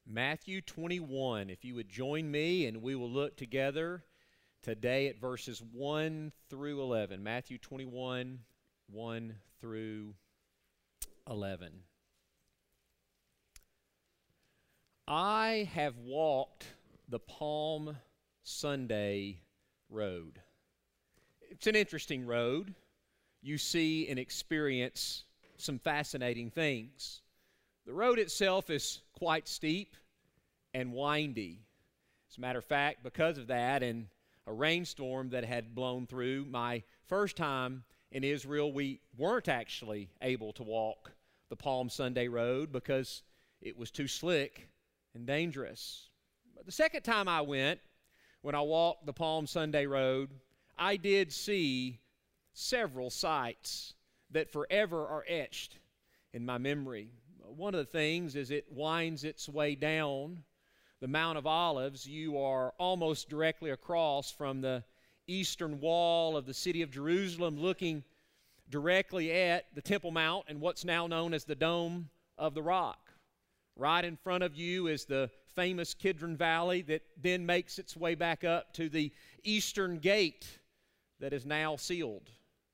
Matthew 21. If you would join me, and we will look together today at verses 1 through 11. Matthew 21, 1 through 11. I have walked the Palm Sunday road. It's an interesting road. You see and experience some fascinating things. The road itself is quite steep and windy. As a matter of fact, because of that and a rainstorm that had blown through, my first time in Israel, we weren't actually able to walk the Palm Sunday road because it was too slick and dangerous. But the second time I went, when I walked the Palm Sunday road, I did see several sights that forever are etched in my memory. One of the things is it winds its way down the Mount of Olives. You are almost directly across from the eastern wall of the city of Jerusalem, looking directly at the Temple Mount and what's now known as the Dome of the Rock. Right in front of you is the famous Kidron Valley that then makes its way back up to the eastern gate that is now sealed.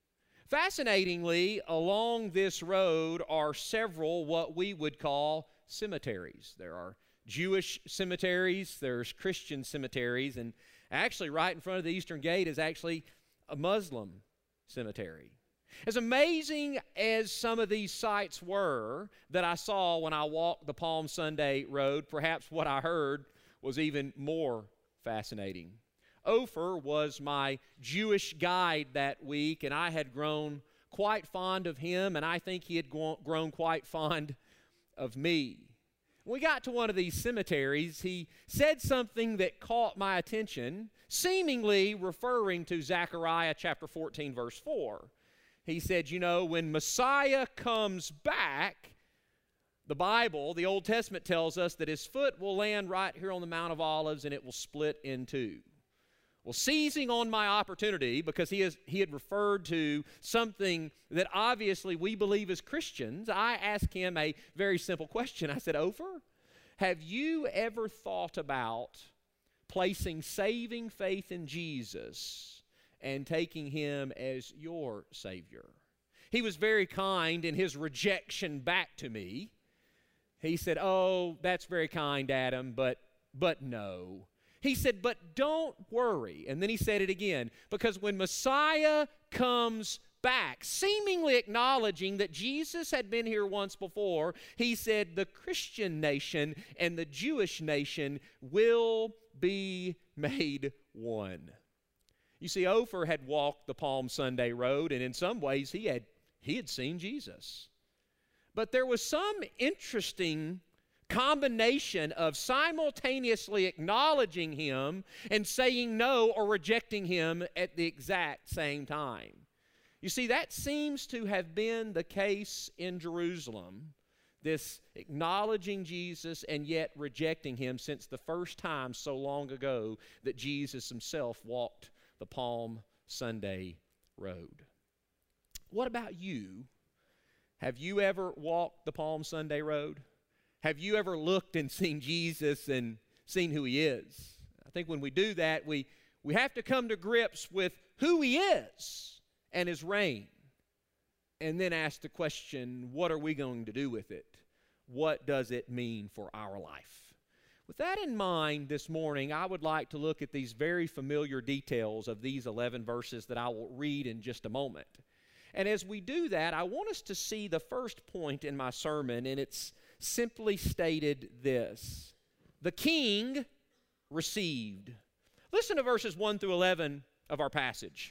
Fascinatingly, along this road are several what we would call cemeteries. There are Jewish cemeteries, there's Christian cemeteries, and actually right in front of the eastern gate is actually a Muslim cemetery. As amazing as some of these sights were that I saw when I walked the Palm Sunday road, perhaps what I heard was even more fascinating. Ofer was my Jewish guide that week, and I had grown quite fond of him, and I think he had grown quite fond of me. When we got to one of these cemeteries, he said something that caught my attention, seemingly referring to Zechariah chapter 14, verse 4. He said, you know, when Messiah comes back, the Bible, the Old Testament tells us that his foot will land right here on the Mount of Olives and it will split in two. Well, seizing on my opportunity, because he had referred to something that obviously we believe as Christians, I asked him a very simple question. I said, Ofer, have you ever thought about placing saving faith in Jesus and taking him as your Savior? He was very kind in his rejection back to me. He said, oh, that's very kind, Adam, but no. He said, but don't worry. And then he said it again, because when Messiah comes back, seemingly acknowledging that Jesus had been here once before, he said the Christian nation and the Jewish nation will be made one. You see, Ofer had walked the Palm Sunday road, and in some ways he had seen Jesus. But there was some interesting combination of simultaneously acknowledging him and saying no or rejecting him at the exact same time. You see, that seems to have been the case in Jerusalem, this acknowledging Jesus and yet rejecting him since the first time so long ago that Jesus himself walked the Palm Sunday road. What about you? Have you ever walked the Palm Sunday road? Have you ever looked and seen Jesus and seen who he is? I think when we do that, we have to come to grips with who he is and his reign, and then ask the question, what are we going to do with it? What does it mean for our life? With that in mind, this morning, I would like to look at these very familiar details of these 11 verses that I will read in just a moment. And as we do that, I want us to see the first point in my sermon, and it's simply stated this: the king received. Listen to verses 1 through 11 of our passage.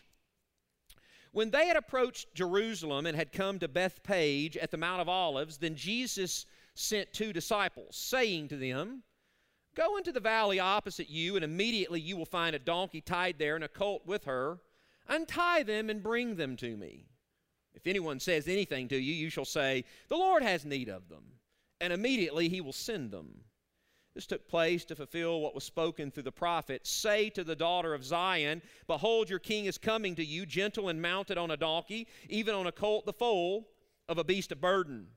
When they had approached Jerusalem and had come to Bethpage at the Mount of Olives, then Jesus sent 2 disciples, saying to them, go into the valley opposite you, and immediately you will find a donkey tied there and a colt with her. Untie them and bring them to me. If anyone says anything to you, you shall say, the Lord has need of them, and immediately he will send them. This took place to fulfill what was spoken through the prophet. Say to the daughter of Zion, behold, your king is coming to you, gentle and mounted on a donkey, even on a colt, the foal of a beast of burden.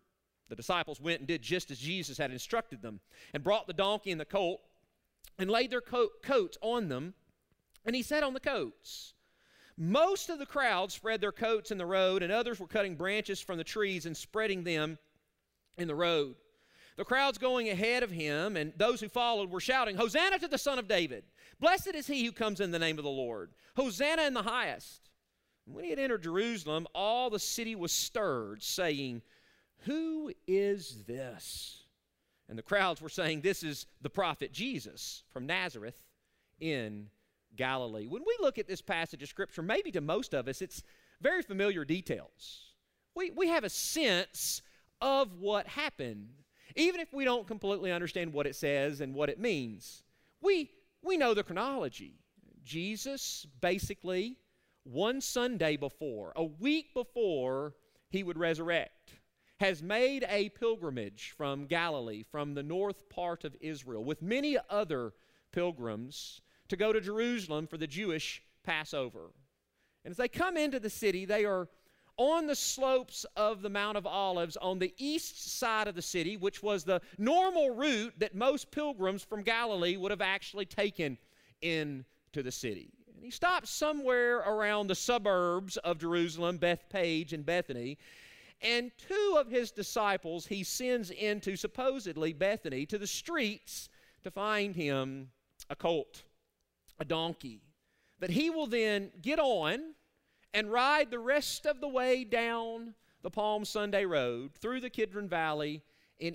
The disciples went and did just as Jesus had instructed them, and brought the donkey and the colt, and laid their coats on them, and he sat on the coats. Most of the crowd spread their coats in the road, and others were cutting branches from the trees and spreading them in the road. The crowds going ahead of him and those who followed were shouting, "Hosanna to the Son of David! Blessed is he who comes in the name of the Lord! Hosanna in the highest!" And when he had entered Jerusalem, all the city was stirred, saying, "Who is this?" And the crowds were saying, "This is the prophet Jesus from Nazareth in Galilee." When we look at this passage of Scripture, maybe to most of us, it's very familiar details. We have a sense of what happened, even if we don't completely understand what it says and what it means. We know the chronology. Jesus, basically, one Sunday before, a week before he would resurrect, has made a pilgrimage from Galilee, from the north part of Israel, with many other pilgrims, to go to Jerusalem for the Jewish Passover. And as they come into the city, they are on the slopes of the Mount of Olives on the east side of the city, which was the normal route that most pilgrims from Galilee would have actually taken into the city. And he stops somewhere around the suburbs of Jerusalem, Bethpage and Bethany, and two of his disciples he sends into, supposedly, Bethany, to the streets to find him a colt, a donkey, that he will then get on and ride the rest of the way down the Palm Sunday Road, through the Kidron Valley, and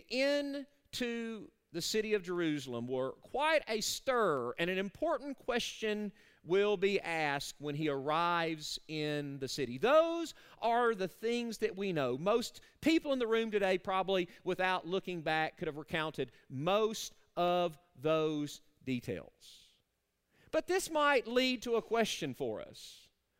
into the city of Jerusalem, where quite a stir and an important question will be asked when he arrives in the city. Those are the things that we know. Most people in the room today, probably without looking back, could have recounted most of those details. But this might lead to a question for us.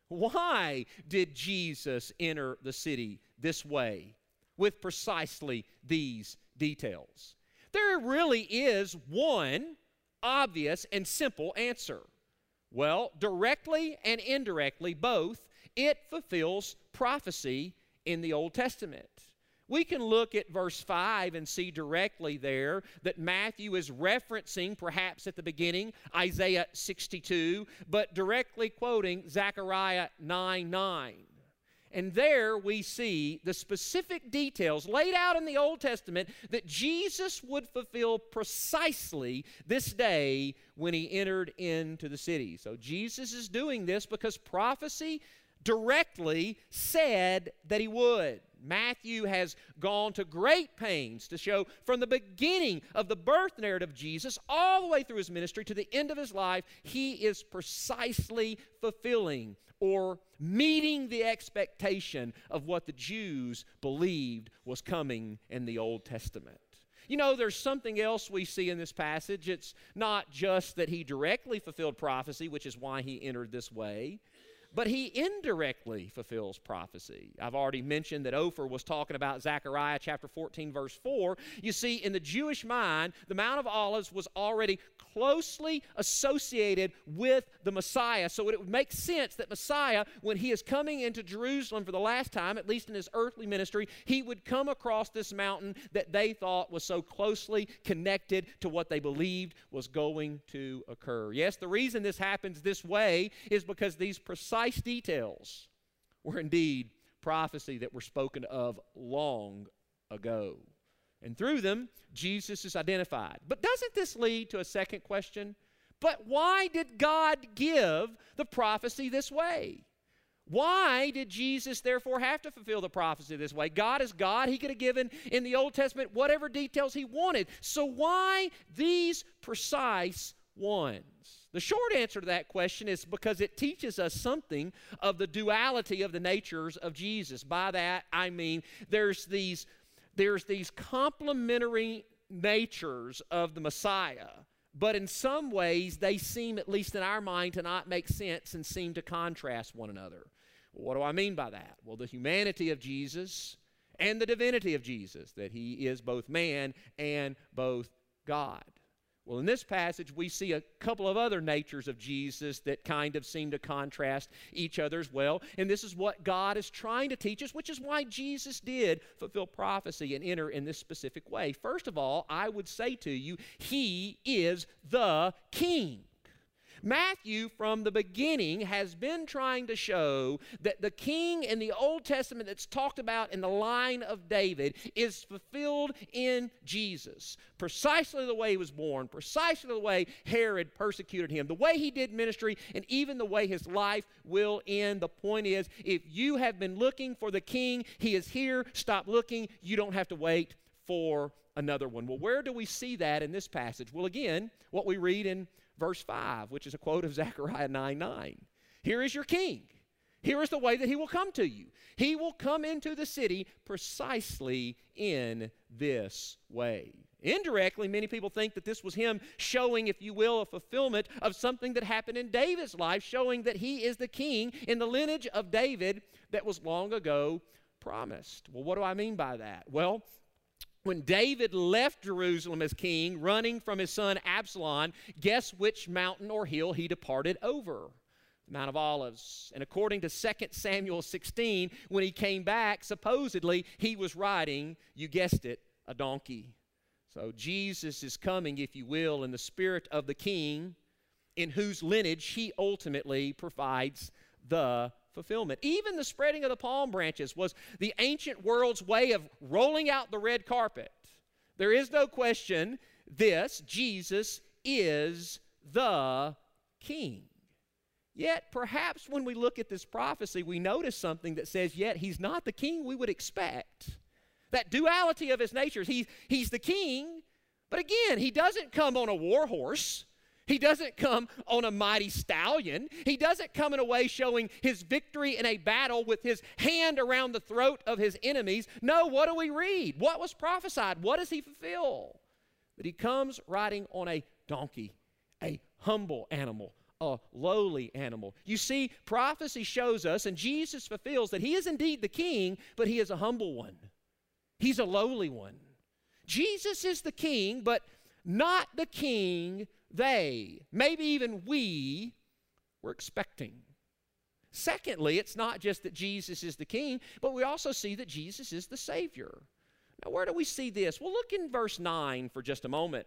Why did Jesus enter the city this way, with precisely these details? There really is one obvious and simple answer. Well, directly and indirectly, both, it fulfills prophecy in the Old Testament. We can look at verse 5 and see directly there that Matthew is referencing, perhaps at the beginning, Isaiah 62, but directly quoting Zechariah 9:9. And there we see the specific details laid out in the Old Testament that Jesus would fulfill precisely this day when he entered into the city. So Jesus is doing this because prophecy directly said that he would. Matthew has gone to great pains to show from the beginning of the birth narrative of Jesus all the way through his ministry to the end of his life, he is precisely fulfilling or meeting the expectation of what the Jews believed was coming in the Old Testament. You know, there's something else we see in this passage. It's not just that he directly fulfilled prophecy, which is why he entered this way, but he indirectly fulfills prophecy. I've already mentioned that Ophir was talking about Zechariah chapter 14, verse 4. You see, in the Jewish mind, the Mount of Olives was already closely associated with the Messiah. So it would make sense that Messiah, when he is coming into Jerusalem for the last time, at least in his earthly ministry, he would come across this mountain that they thought was so closely connected to what they believed was going to occur. Yes, the reason this happens this way is because these precise details were indeed prophecy that were spoken of long ago. And through them, Jesus is identified. But doesn't this lead to a second question? But why did God give the prophecy this way? Why did Jesus therefore have to fulfill the prophecy this way? God is God. He could have given in the Old Testament whatever details he wanted. So why these precise ones? The short answer to that question is because it teaches us something of the duality of the natures of Jesus. By that, I mean there's these complementary natures of the Messiah, but in some ways they seem, at least in our mind, to not make sense and seem to contrast one another. Well, what do I mean by that? Well, the humanity of Jesus and the divinity of Jesus, that he is both man and both God. Well, in this passage, we see a couple of other natures of Jesus that kind of seem to contrast each other as well. And this is what God is trying to teach us, which is why Jesus did fulfill prophecy and enter in this specific way. First of all, I would say to you, He is the King. Matthew, from the beginning, has been trying to show that the king in the Old Testament that's talked about in the line of David is fulfilled in Jesus. Precisely the way he was born, precisely the way Herod persecuted him, the way he did ministry, and even the way his life will end. The point is, if you have been looking for the king, he is here. Stop looking. You don't have to wait for another one. Well, where do we see that in this passage? Well, again, what we read in verse 5, which is a quote of Zechariah 9:9. Here is your king. Here is the way that he will come to you. He will come into the city precisely in this way. Indirectly, many people think that this was him showing, if you will, a fulfillment of something that happened in David's life, showing that he is the king in the lineage of David that was long ago promised. Well, what do I mean by that? Well, when David left Jerusalem as king, running from his son Absalom, guess which mountain or hill he departed over? The Mount of Olives. And according to 2 Samuel 16, when he came back, supposedly he was riding, you guessed it, a donkey. So Jesus is coming, if you will, in the spirit of the king, in whose lineage he ultimately provides the fulfillment. Even the spreading of the palm branches was the ancient world's way of rolling out the red carpet. There is no question this, Jesus is the king. Yet, perhaps when we look at this prophecy, we notice something that says, yet he's not the king we would expect. That duality of his nature. He's the king, but again, he doesn't come on a war horse. He doesn't come on a mighty stallion. He doesn't come in a way showing his victory in a battle with his hand around the throat of his enemies. No, what do we read? What was prophesied? What does he fulfill? That he comes riding on a donkey, a humble animal, a lowly animal. You see, prophecy shows us, and Jesus fulfills, that he is indeed the king, but he is a humble one. He's a lowly one. Jesus is the king, but not the king they, maybe even we, were expecting. Secondly, it's not just that Jesus is the king, but we also see that Jesus is the Savior. Now, where do we see this? Well, look in verse 9 for just a moment.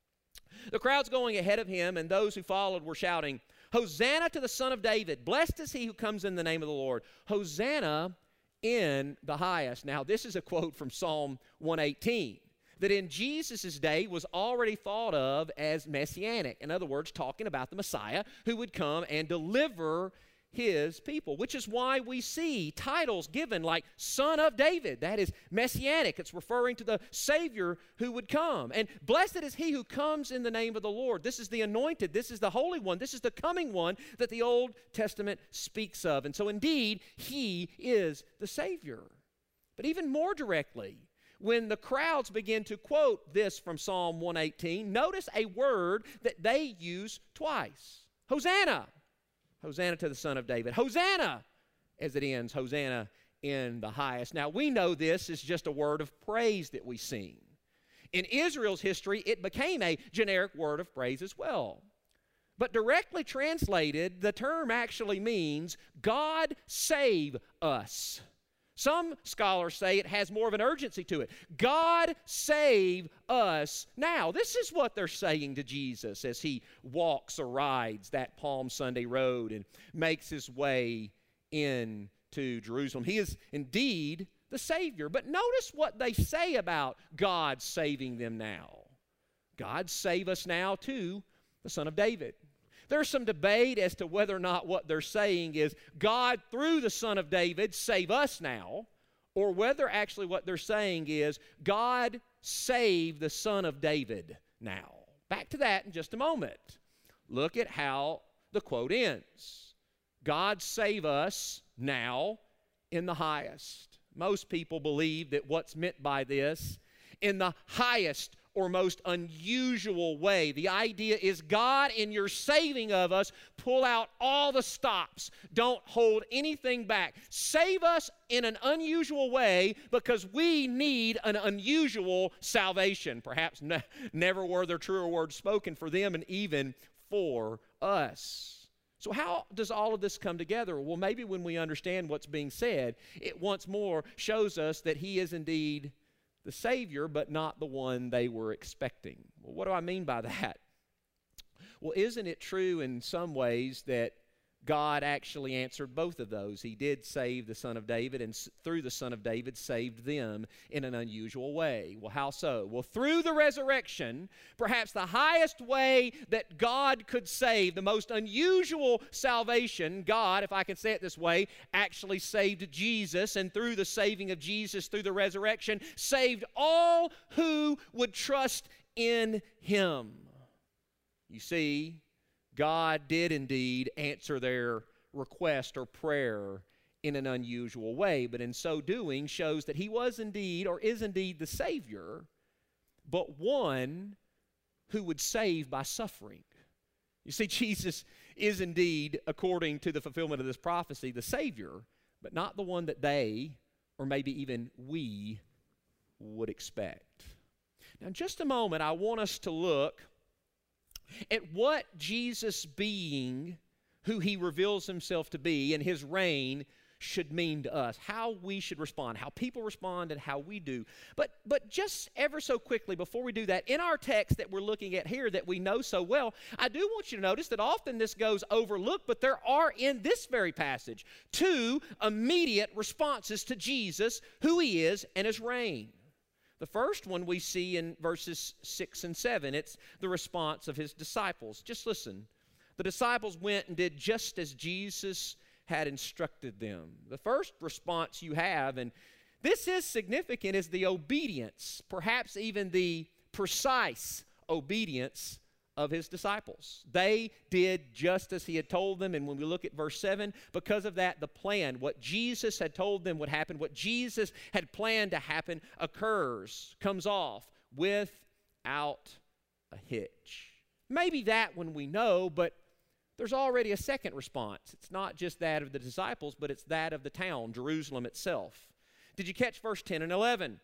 The crowds going ahead of him and those who followed were shouting, "Hosanna to the Son of David! Blessed is he who comes in the name of the Lord! Hosanna in the highest." Now, this is a quote from Psalm 118. That in Jesus' day was already thought of as messianic. In other words, talking about the Messiah who would come and deliver his people, which is why we see titles given like Son of David. That is messianic. It's referring to the Savior who would come. And blessed is he who comes in the name of the Lord. This is the anointed. This is the Holy One. This is the coming one that the Old Testament speaks of. And so indeed, he is the Savior. But even more directly, when the crowds begin to quote this from Psalm 118, notice a word that they use twice. Hosanna. Hosanna to the Son of David. Hosanna, as it ends, Hosanna in the highest. Now, we know this is just a word of praise that we sing. In Israel's history, it became a generic word of praise as well. But directly translated, the term actually means, God save us. Some scholars say it has more of an urgency to it. God save us now. This is what they're saying to Jesus as he walks or rides that Palm Sunday road and makes his way into Jerusalem. He is indeed the Savior. But notice what they say about God saving them now. God save us now to the Son of David. There's some debate as to whether or not what they're saying is God, through the Son of David, save us now, or whether actually what they're saying is God save the Son of David now. Back to that in just a moment. Look at how the quote ends. God save us now in the highest. Most people believe that what's meant by this, in the highest or most unusual way. The idea is, God, in your saving of us, pull out all the stops. Don't hold anything back. Save us in an unusual way because we need an unusual salvation. Perhaps never were there truer words spoken for them and even for us. So how does all of this come together? Well, maybe when we understand what's being said, it once more shows us that He is indeed the Savior, but not the one they were expecting. Well, what do I mean by that? Well, isn't it true in some ways that God actually answered both of those? He did save the son of David, and through the son of David saved them in an unusual way. Well, how so? Well, through the resurrection, perhaps the highest way that God could save, the most unusual salvation, God, if I can say it this way, actually saved Jesus, and through the saving of Jesus, through the resurrection, saved all who would trust in Him. You see, God did indeed answer their request or prayer in an unusual way, but in so doing shows that He was indeed or is indeed the Savior, but one who would save by suffering. You see, Jesus is indeed, according to the fulfillment of this prophecy, the Savior, but not the one that they, or maybe even we, would expect. Now, in just a moment, I want us to look at what Jesus being who He reveals Himself to be and His reign should mean to us, how we should respond, how people respond, and how we do. But just ever so quickly before we do that, in our text that we're looking at here that we know so well, I do want you to notice that often this goes overlooked, but there are in this very passage two immediate responses to Jesus, who He is, and His reign. The first one we see in verses 6 and 7. It's the response of His disciples. Just listen. The disciples went and did just as Jesus had instructed them. The first response you have, and this is significant, is the obedience, perhaps even the precise obedience of His disciples. They did just as He had told them, and when we look at verse 7, because of that, the plan, what Jesus had told them would happen, what Jesus had planned to happen occurs, comes off without a hitch. Maybe that one we know, but there's already a second response. It's not just that of the disciples, but it's that of the town, Jerusalem itself. Did you catch verse 10 and 11?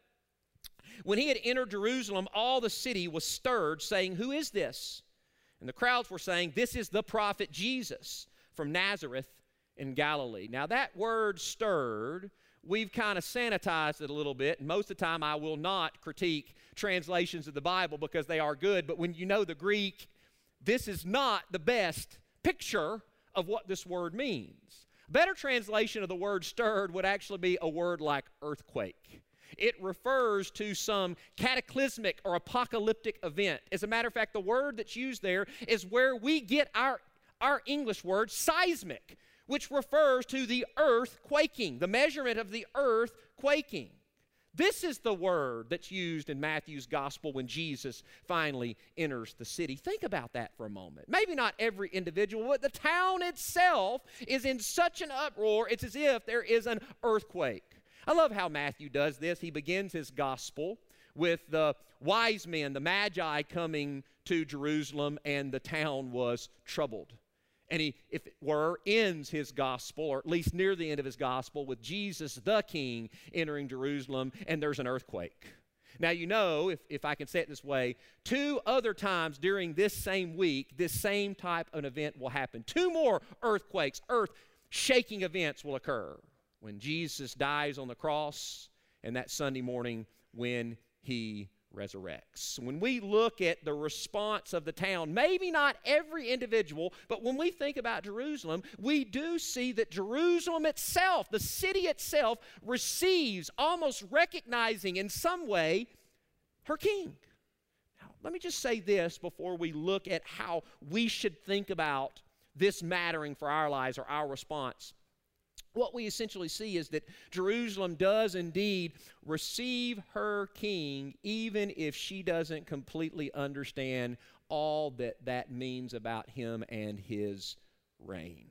When He had entered Jerusalem, all the city was stirred, saying, "Who is this?" And the crowds were saying, "This is the prophet Jesus from Nazareth in Galilee." Now that word stirred, we've kind of sanitized it a little bit. And most of the time I will not critique translations of the Bible because they are good. But when you know the Greek, this is not the best picture of what this word means. A better translation of the word stirred would actually be a word like earthquake. It refers to some cataclysmic or apocalyptic event. As a matter of fact, the word that's used there is where we get our English word seismic, which refers to the earth quaking, the measurement of the earth quaking. This is the word that's used in Matthew's gospel when Jesus finally enters the city. Think about that for a moment. Maybe not every individual, but the town itself is in such an uproar, it's as if there is an earthquake. I love how Matthew does this. He begins his gospel with the wise men, the magi, coming to Jerusalem, and the town was troubled. And he, if it were, ends his gospel, or at least near the end of his gospel, with Jesus the King entering Jerusalem, and there's an earthquake. Now, you know, if I can say it this way, two other times during this same week, this same type of event will happen. Two more earthquakes, earth-shaking events will occur. When Jesus dies on the cross, and that Sunday morning when He resurrects. When we look at the response of the town, maybe not every individual, but when we think about Jerusalem, we do see that Jerusalem itself, the city itself, receives, almost recognizing in some way, her king. Now, let me just say this before we look at how we should think about this mattering for our lives or our response. What we essentially see is that Jerusalem does indeed receive her king, even if she doesn't completely understand all that means about Him and His reign.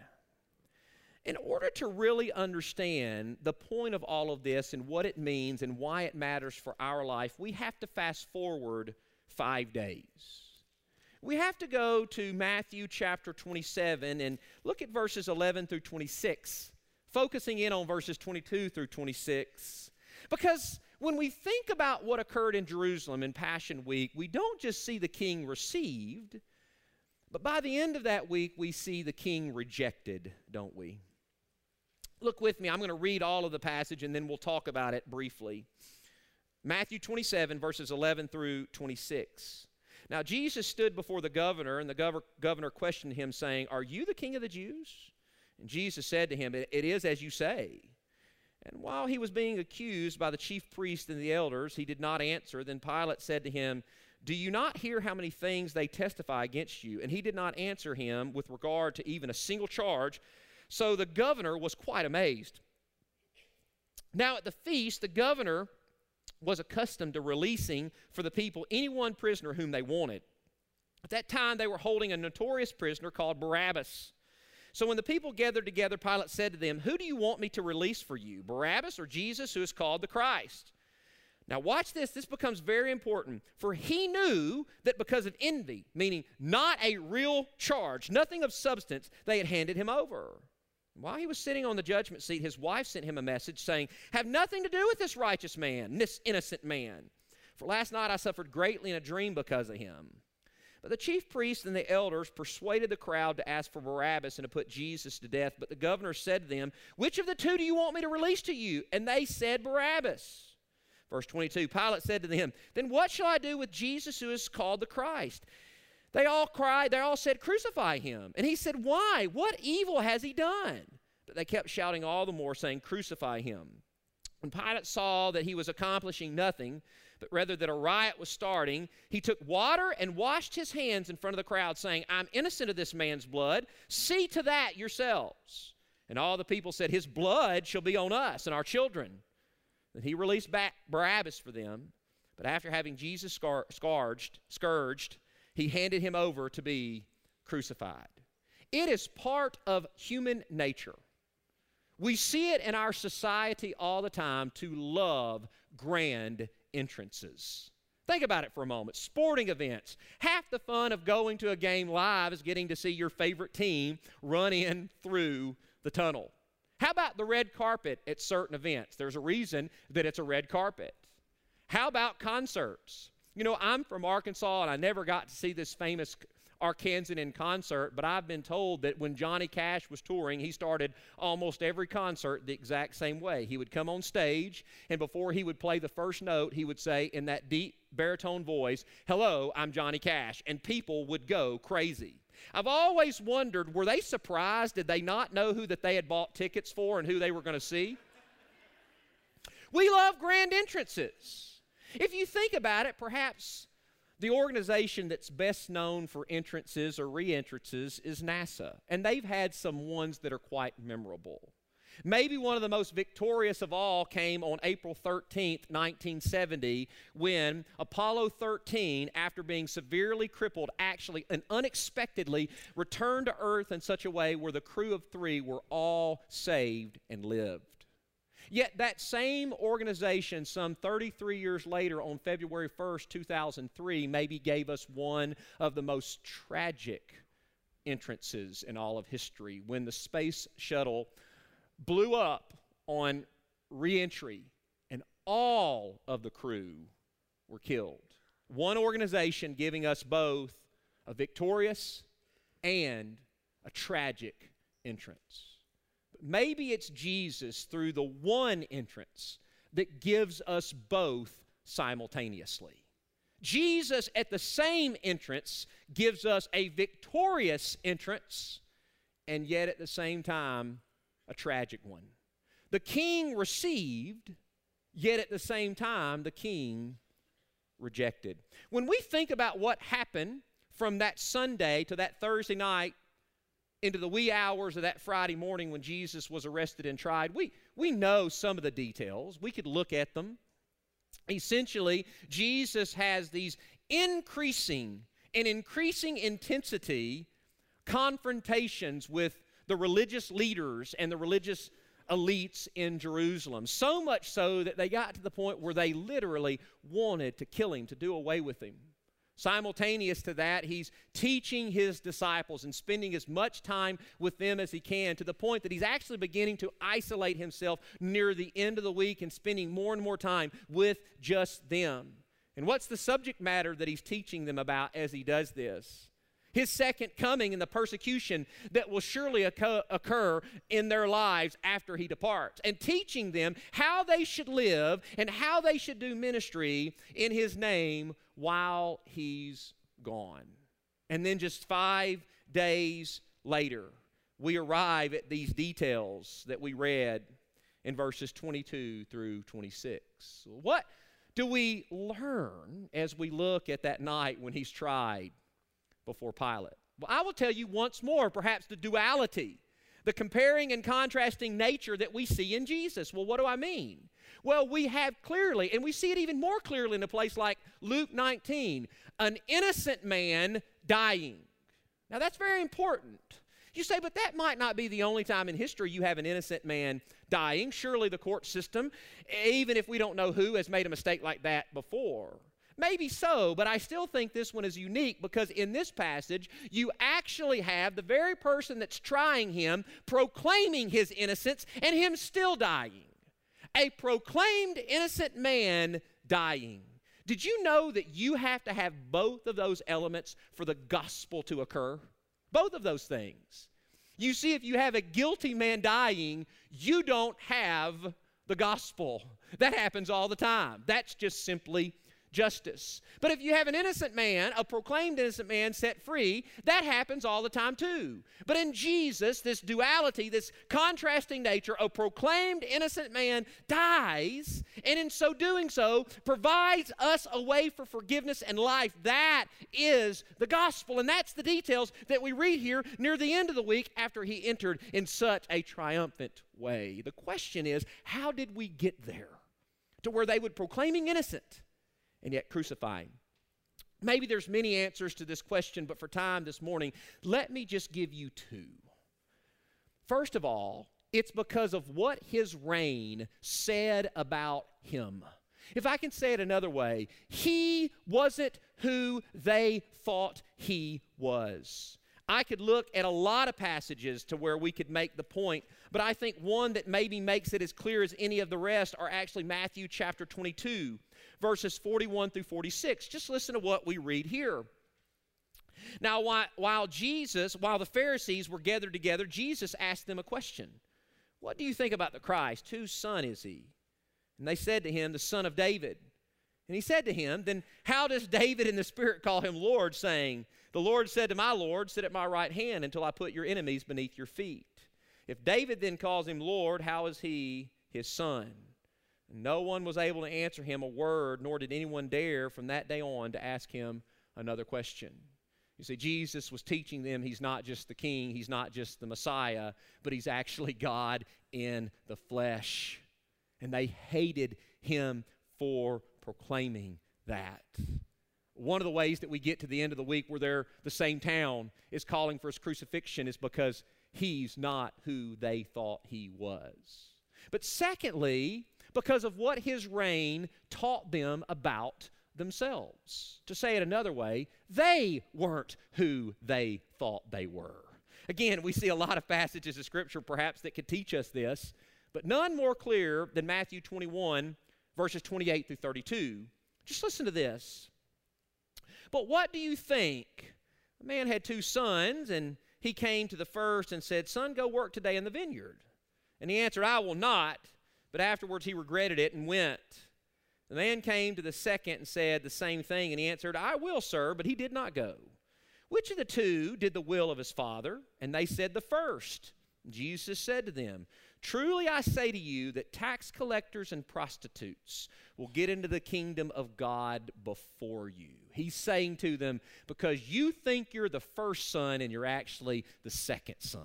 In order to really understand the point of all of this and what it means and why it matters for our life, we have to fast forward 5 days. We have to go to Matthew chapter 27 and look at verses 11 through 26, focusing in on verses 22 through 26. Because when we think about what occurred in Jerusalem in Passion Week, we don't just see the king received, but by the end of that week, we see the king rejected, don't we? Look with me. I'm going to read all of the passage, and then we'll talk about it briefly. Matthew 27, verses 11 through 26. Now, Jesus stood before the governor, and the governor questioned him, saying, "Are you the king of the Jews?" And Jesus said to him, "It is as you say." And while he was being accused by the chief priests and the elders, he did not answer. Then Pilate said to him, "Do you not hear how many things they testify against you?" And he did not answer him with regard to even a single charge. So the governor was quite amazed. Now at the feast, the governor was accustomed to releasing for the people any one prisoner whom they wanted. At that time, they were holding a notorious prisoner called Barabbas. So when the people gathered together, Pilate said to them, "Who do you want me to release for you, Barabbas or Jesus, who is called the Christ?" Now watch this. This becomes very important. For he knew that because of envy, meaning not a real charge, nothing of substance, they had handed him over. While he was sitting on the judgment seat, his wife sent him a message saying, "Have nothing to do with this righteous man, this innocent man. For last night I suffered greatly in a dream because of him." But the chief priests and the elders persuaded the crowd to ask for Barabbas and to put Jesus to death. But the governor said to them, "Which of the two do you want me to release to you?" And they said, "Barabbas." Verse 22, Pilate said to them, "Then what shall I do with Jesus who is called the Christ?" They all cried, they all said, "Crucify him." And he said, "Why? What evil has he done?" But they kept shouting all the more, saying, "Crucify him." When Pilate saw that he was accomplishing nothing, but rather that a riot was starting, he took water and washed his hands in front of the crowd, saying, "I'm innocent of this man's blood. See to that yourselves." And all the people said, "His blood shall be on us and our children." Then he released back Barabbas for them. But after having Jesus scourged, he handed him over to be crucified. It is part of human nature. We see it in our society all the time to love grand entrances. Think about it for a moment. Sporting events. Half the fun of going to a game live is getting to see your favorite team run in through the tunnel. How about the red carpet at certain events? There's a reason that it's a red carpet. How about concerts? You know, I'm from Arkansas, and I never got to see this famous Arkansan in concert, but I've been told that when Johnny Cash was touring, he started almost every concert the exact same way. He would come on stage, and before he would play the first note, he would say in that deep baritone voice, "Hello, I'm Johnny Cash," and people would go crazy. I've always wondered, were they surprised? Did they not know who that they had bought tickets for and who they were going to see? We love grand entrances. If you think about it, perhaps the organization that's best known for entrances or re-entrances is NASA, and they've had some ones that are quite memorable. Maybe one of the most victorious of all came on April 13th, 1970, when Apollo 13, after being severely crippled, actually and unexpectedly returned to Earth in such a way where the crew of 3 were all saved and lived. Yet that same organization, some 33 years later, on February 1st, 2003, maybe gave us one of the most tragic entrances in all of history, when the space shuttle blew up on re-entry and all of the crew were killed. One organization giving us both a victorious and a tragic entrance. Maybe it's Jesus through the one entrance that gives us both simultaneously. Jesus at the same entrance gives us a victorious entrance, and yet at the same time, a tragic one. The king received, yet at the same time, the king rejected. When we think about what happened from that Sunday to that Thursday night, into the wee hours of that Friday morning when Jesus was arrested and tried, we know some of the details. We could look at them. Essentially, Jesus has these increasing intensity confrontations with the religious leaders and the religious elites in Jerusalem. So much so that they got to the point where they literally wanted to kill him, to do away with him. Simultaneous to that, he's teaching his disciples and spending as much time with them as he can, to the point that he's actually beginning to isolate himself near the end of the week and spending more and more time with just them. And what's the subject matter that he's teaching them about as he does this? His second coming and the persecution that will surely occur in their lives after he departs, and teaching them how they should live and how they should do ministry in his name while he's gone. And then just 5 days later, we arrive at these details that we read in verses 22 through 26. What do we learn as we look at that night when he's tried before Pilate? Well, I will tell you once more, perhaps the duality, the comparing and contrasting nature that we see in Jesus. Well, what do I mean? Well, we have clearly, and we see it even more clearly in a place like Luke 19, an innocent man dying. Now, that's very important. You say, but that might not be the only time in history you have an innocent man dying. Surely the court system, even if we don't know who, has made a mistake like that before. Maybe so, but I still think this one is unique because in this passage, you actually have the very person that's trying him proclaiming his innocence and him still dying. A proclaimed innocent man dying. Did you know that you have to have both of those elements for the gospel to occur? Both of those things. You see, if you have a guilty man dying, you don't have the gospel. That happens all the time. That's just simply justice. But if you have an innocent man, a proclaimed innocent man set free, that happens all the time too. But in Jesus, this duality, this contrasting nature, a proclaimed innocent man dies, and in so doing so, provides us a way for forgiveness and life. That is the gospel, and that's the details that we read here near the end of the week after he entered in such a triumphant way. The question is, how did we get there to where they would proclaim him innocent and yet crucifying? Maybe there's many answers to this question, but for time this morning, let me just give you 2. First of all, it's because of what his reign said about him. If I can say it another way, he wasn't who they thought he was. I could look at a lot of passages to where we could make the point, but I think one that maybe makes it as clear as any of the rest are actually Matthew chapter 22, verses 41 through 46. Just listen to what we read here. Now, while the Pharisees were gathered together, Jesus asked them a question. What do you think about the Christ? Whose son is he? And they said to him, the son of David. And he said to him, then how does David in the Spirit call him Lord, saying, the Lord said to my Lord, sit at my right hand until I put your enemies beneath your feet. If David then calls him Lord, how is he his son? And no one was able to answer him a word, nor did anyone dare from that day on to ask him another question. You see, Jesus was teaching them he's not just the king, he's not just the Messiah, but he's actually God in the flesh. And they hated him for proclaiming that. One of the ways that we get to the end of the week where they're the same town is calling for his crucifixion is because he's not who they thought he was. But secondly, because of what his reign taught them about themselves. To say it another way, they weren't who they thought they were. Again, we see a lot of passages of Scripture perhaps that could teach us this, but none more clear than Matthew 21, verses 28 through 32. Just listen to this. But what do you think? A man had 2 sons, and he came to the first and said, son, go work today in the vineyard. And he answered, I will not. But afterwards he regretted it and went. The man came to the second and said the same thing, and he answered, I will, sir, but he did not go. Which of the 2 did the will of his father? And they said, the first. Jesus said to them, truly I say to you that tax collectors and prostitutes will get into the kingdom of God before you. He's saying to them, because you think you're the first son and you're actually the second son.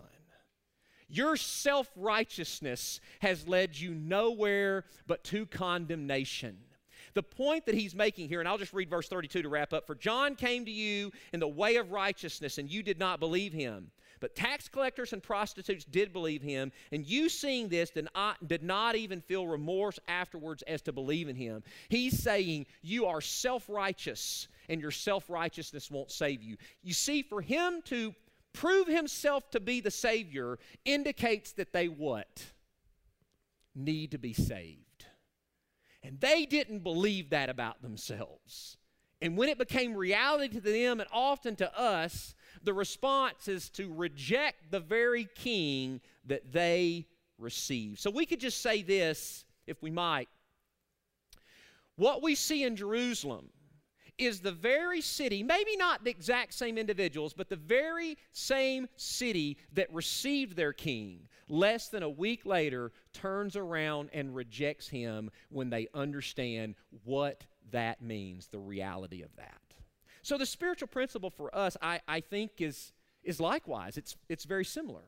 Your self-righteousness has led you nowhere but to condemnation. The point that he's making here, and I'll just read verse 32 to wrap up. For John came to you in the way of righteousness, and you did not believe him. But tax collectors and prostitutes did believe him, and you seeing this did not even feel remorse afterwards as to believe in him. He's saying you are self-righteous, and your self-righteousness won't save you. You see, for him to prove himself to be the Savior indicates that they what? Need to be saved. And they didn't believe that about themselves. And when it became reality to them and often to us, the response is to reject the very king that they received. So we could just say this, if we might. What we see in Jerusalem is the very city, maybe not the exact same individuals, but the very same city that received their king, less than a week later, turns around and rejects him when they understand what that means, the reality of that. So the spiritual principle for us, I think, is likewise. It's very similar.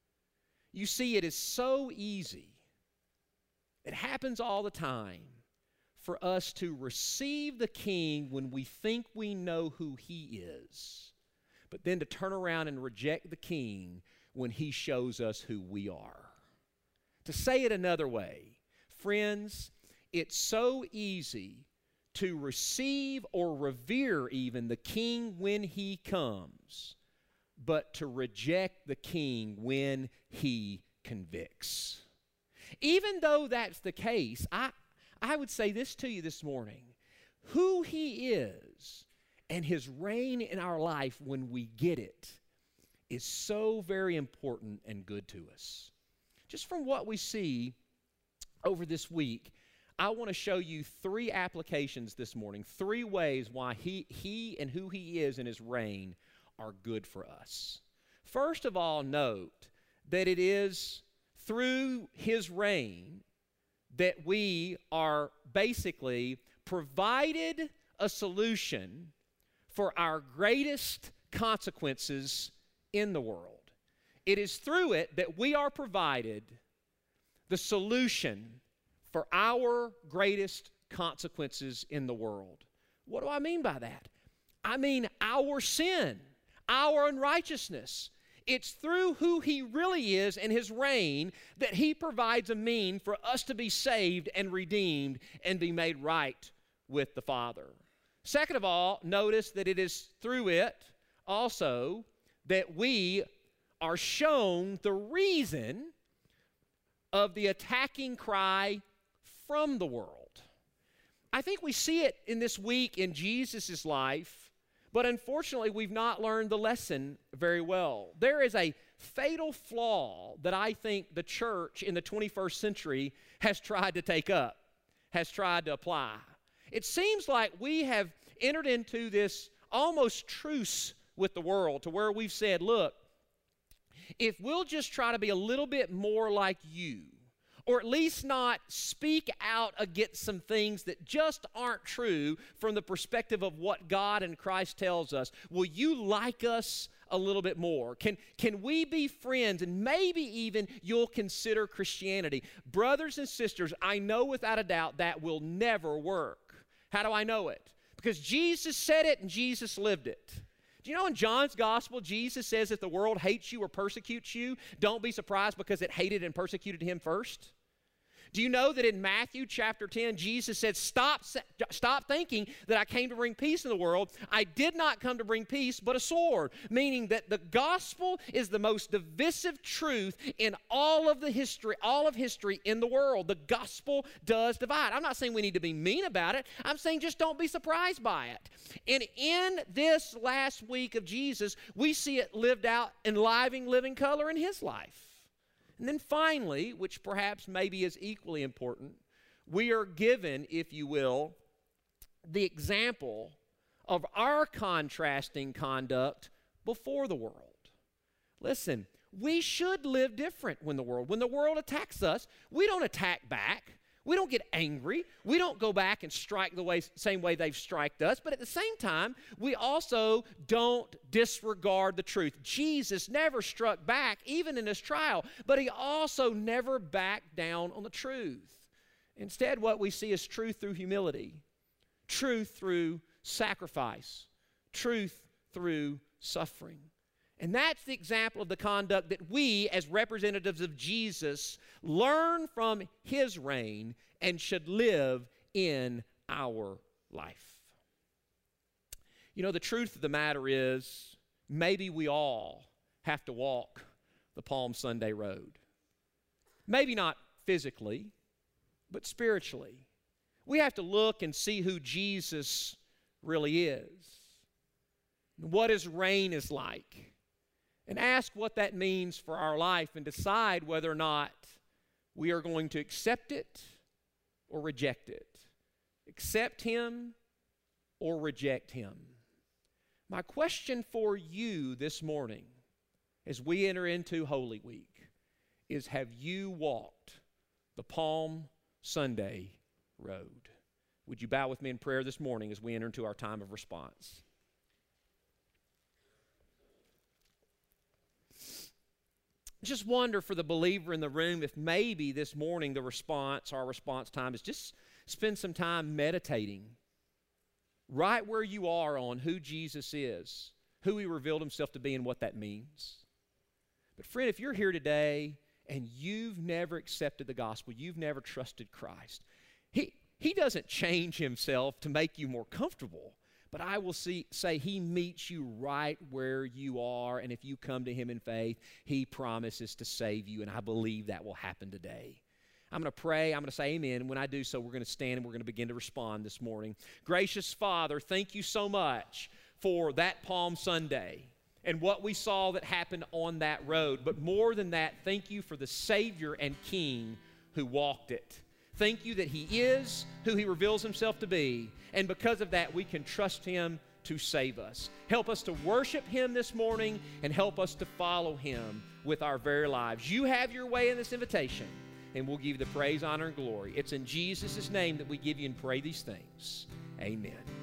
You see, it is so easy. It happens all the time for us to receive the king when we think we know who he is, but then to turn around and reject the king when he shows us who we are. To say it another way, friends, it's so easy to receive or revere even the king when he comes, but to reject the king when he convicts. Even though that's the case, I would say this to you this morning. Who he is and his reign in our life when we get it is so very important and good to us. Just from what we see over this week, I want to show you 3 applications this morning, 3 ways why he and who he is in his reign are good for us. First of all, note that it is through his reign that we are basically provided a solution for our greatest consequences in the world. It is through it that we are provided the solution for our greatest consequences in the world. What do I mean by that? I mean our sin, our unrighteousness. It's through who he really is and his reign that he provides a mean for us to be saved and redeemed and be made right with the Father. Second of all, notice that it is through it also that we are shown the reason of the attacking cry from the world. I think we see it in this week in Jesus' life, but unfortunately, we've not learned the lesson very well. There is a fatal flaw that I think the church in the 21st century has tried to take up, has tried to apply. It seems like we have entered into this almost truce with the world to where we've said, look, if we'll just try to be a little bit more like you, or at least not speak out against some things that just aren't true from the perspective of what God and Christ tells us, will you like us a little bit more? Can we be friends? And maybe even you'll consider Christianity. Brothers and sisters, I know without a doubt that will never work. How do I know it? Because Jesus said it and Jesus lived it. Do you know in John's gospel, Jesus says if the world hates you or persecutes you, don't be surprised because it hated and persecuted him first? Do you know that in Matthew chapter 10, Jesus said, stop thinking that I came to bring peace in the world. I did not come to bring peace, but a sword. Meaning that the gospel is the most divisive truth in all of history in the world. The gospel does divide. I'm not saying we need to be mean about it. I'm saying just don't be surprised by it. And in this last week of Jesus, we see it lived out in living color in his life. And then finally, which perhaps maybe is equally important, we are given, if you will, the example of our contrasting conduct before the world. Listen, we should live different when the world attacks us, we don't attack back. We don't get angry. We don't go back and strike same way they've striked us. But at the same time, we also don't disregard the truth. Jesus never struck back, even in his trial, but he also never backed down on the truth. Instead, what we see is truth through humility, truth through sacrifice, truth through suffering. And that's the example of the conduct that we, as representatives of Jesus, learn from his reign and should live in our life. You know, the truth of the matter is, maybe we all have to walk the Palm Sunday road. Maybe not physically, but spiritually. We have to look and see who Jesus really is, what His reign is like, and ask what that means for our life and decide whether or not we are going to accept it or reject it. Accept Him or reject Him. My question for you this morning as we enter into Holy Week is, have you walked the Palm Sunday road? Would you bow with me in prayer this morning as we enter into our time of response? Just wonder for the believer in the room if maybe this morning our response time is just spend some time meditating right where you are on who Jesus is, who He revealed Himself to be, and what that means. But friend, if you're here today and you've never accepted the gospel, you've never trusted Christ, He doesn't change Himself to make you more comfortable. But I will say He meets you right where you are, and if you come to Him in faith, He promises to save you, and I believe that will happen today. I'm going to pray, I'm going to say amen, and when I do so, we're going to stand and we're going to begin to respond this morning. Gracious Father, thank you so much for that Palm Sunday and what we saw that happened on that road. But more than that, thank you for the Savior and King who walked it. Thank you that He is who He reveals Himself to be, and because of that, we can trust Him to save us. Help us to worship Him this morning, and help us to follow Him with our very lives. You have your way in this invitation, and we'll give you the praise, honor, and glory. It's in Jesus' name that we give you and pray these things. Amen.